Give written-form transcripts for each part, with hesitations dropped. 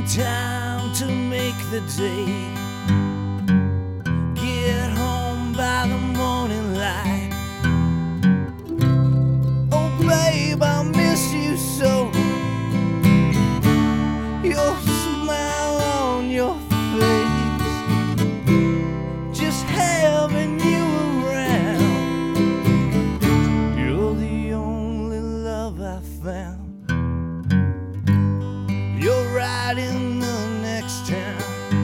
time to make the day. Get home by the morning light. Oh babe, I miss you so. Your smile on your face, just having you around. You're the only love I found. You're right in the next town.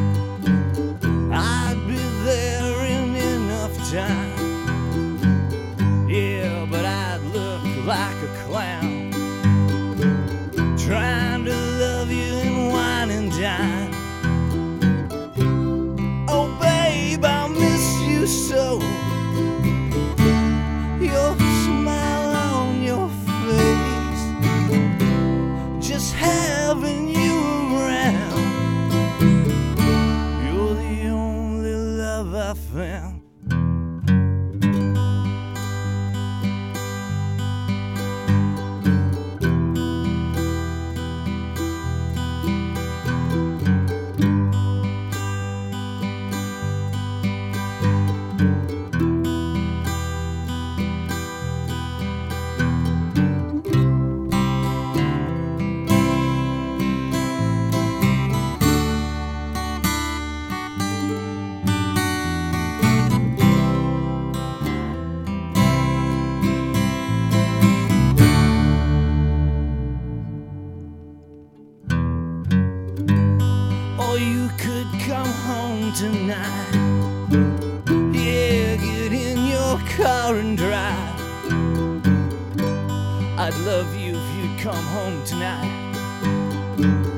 I'd be there in enough time. Yeah, but I'd look like a clown, trying to love you and wine and dine. Oh babe, I miss you so. Your smile on your face, just having you around. You're the only love I found. Or you could come home tonight. Yeah, get in your car and drive. I'd love you if you'd come home tonight.